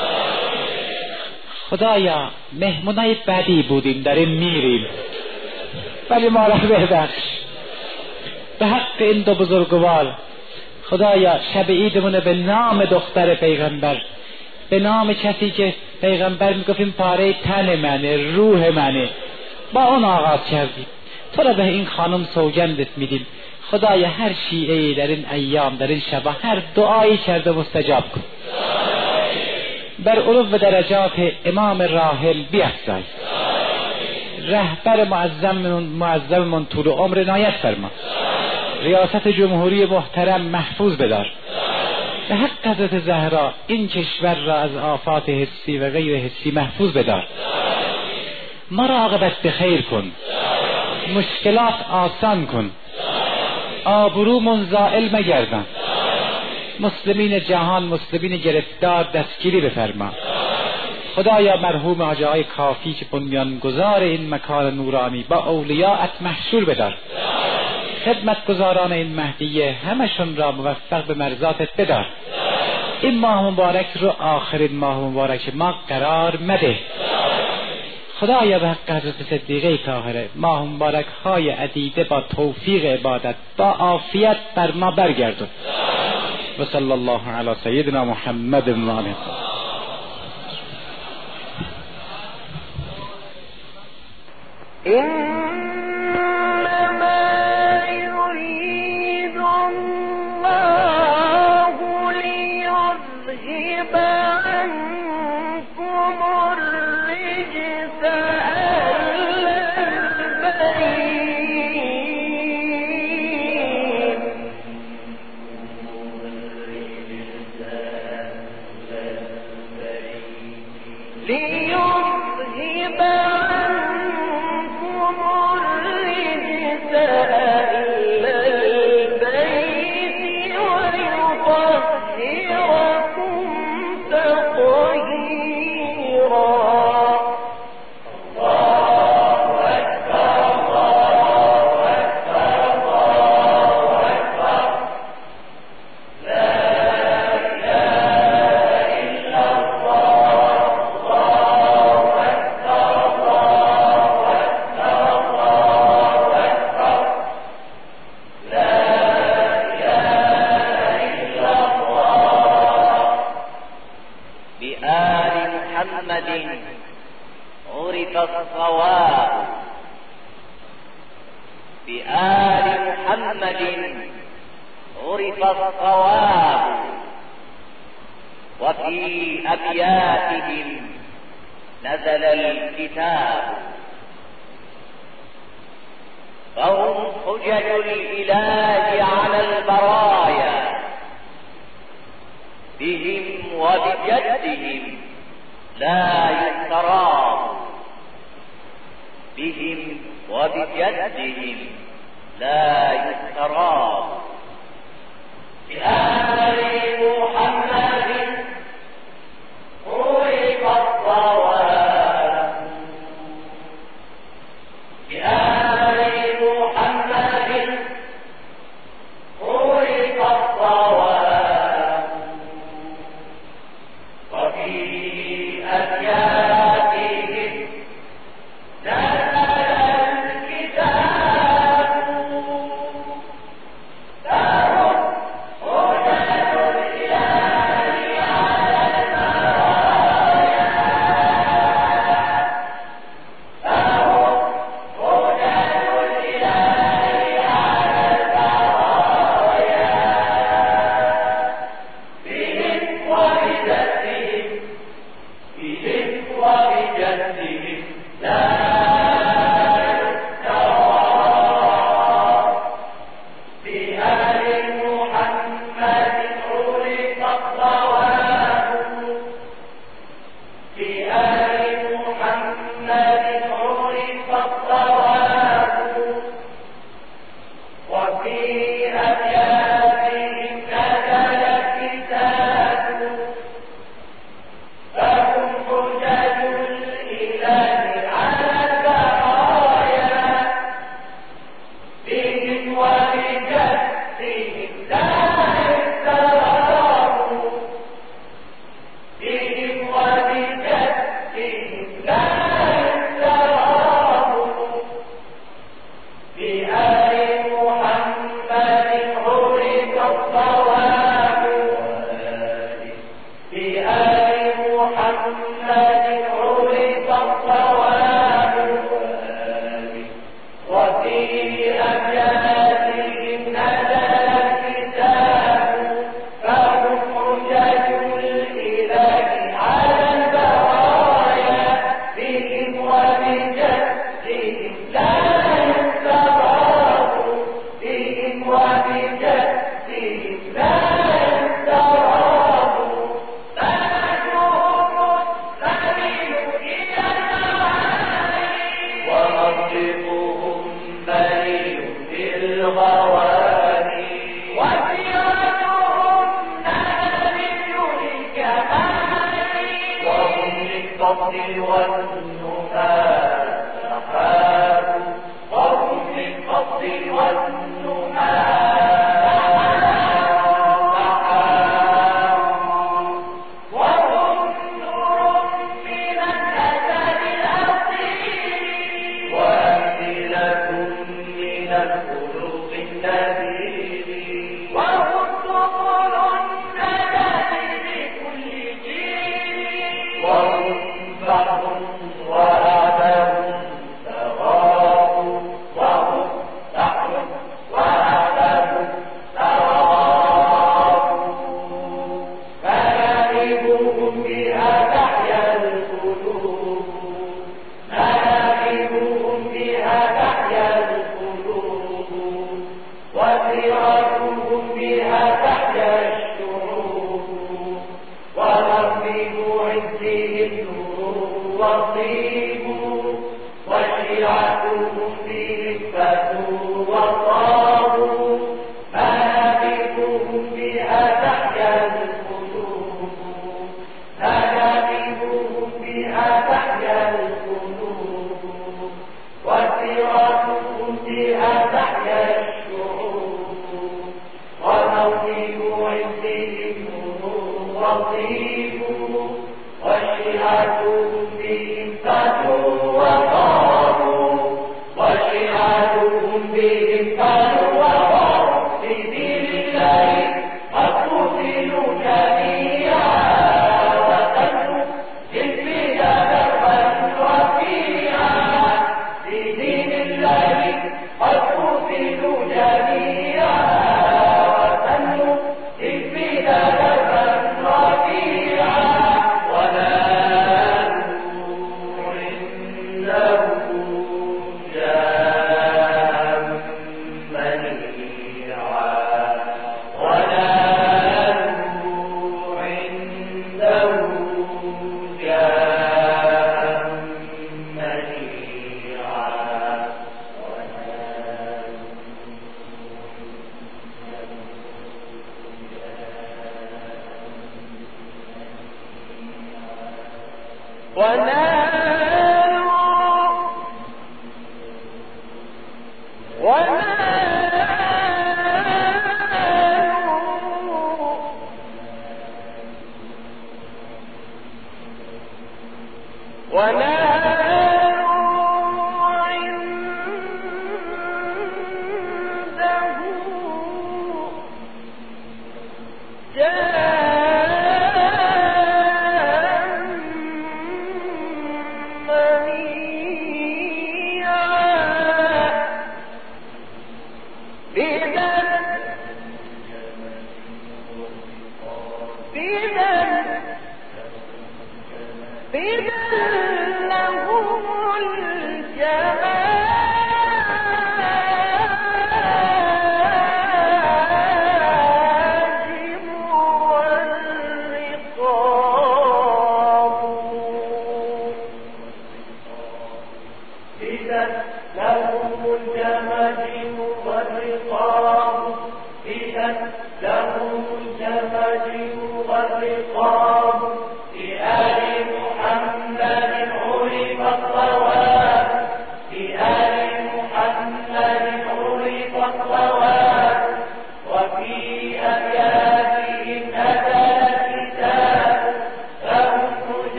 خدایا مهمونای بدی بودیم داریم میریم، ولی ما را ببخش به حق این دو بزرگوار. خدایا شب عیدمون به نام دختر پیغمبر، به نام کسی که پیغمبر میگفتیم پاره تن منه، روح منه، با اون آغاز کردیم. تو را به این خانم سوگندت میدیم. خدایا هر شیعه‌ای در این ایام در این شبا هر دعایی کرده مستجاب کن. بر علو و درجات امام راحل بیفزای. رهبر معظم معظممون طول عمر عنایت فرما. ریاست جمهوری محترم محفوظ بدار. به حق حضرت زهرا این کشور را از آفات حسی و غیر حسی محفوظ بدار. ما را عاقبت بخیر کن، مشکلات آسان کن، آبرومون زائل مگردان. مسلمین جهان، مسلمین گرفتار دستگیری بفرما. خدایا مرحوم حاجی آقای کافی که بنیانگذار این مکان نورانی با اولیاءت محشور بدار. خدمتگزاران این مهدیه همشون را موفق به مرضاتت بدار. این ماه مبارک رو آخرین ماه مبارک ما قرار مده. خدایا به حق حضرت صدیقه طاهره ماه مبارک های عدیده با توفیق عبادت با عافیت بر ما برگردون. و صلی الله علی سیدنا محمد و آله.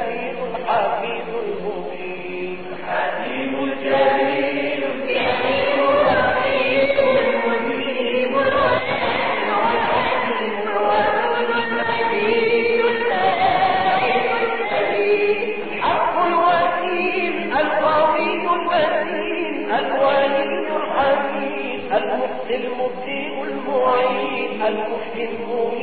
الجليل الحفيظ المبين الحكيم الجليل الكريم الرقيب المجيب الرحمن الرحيم الودود الحكيم الآخر الكريم الحق الوكيل القوي المتين الولي الحميد المبدي المبدئ المعيد المحيي المميت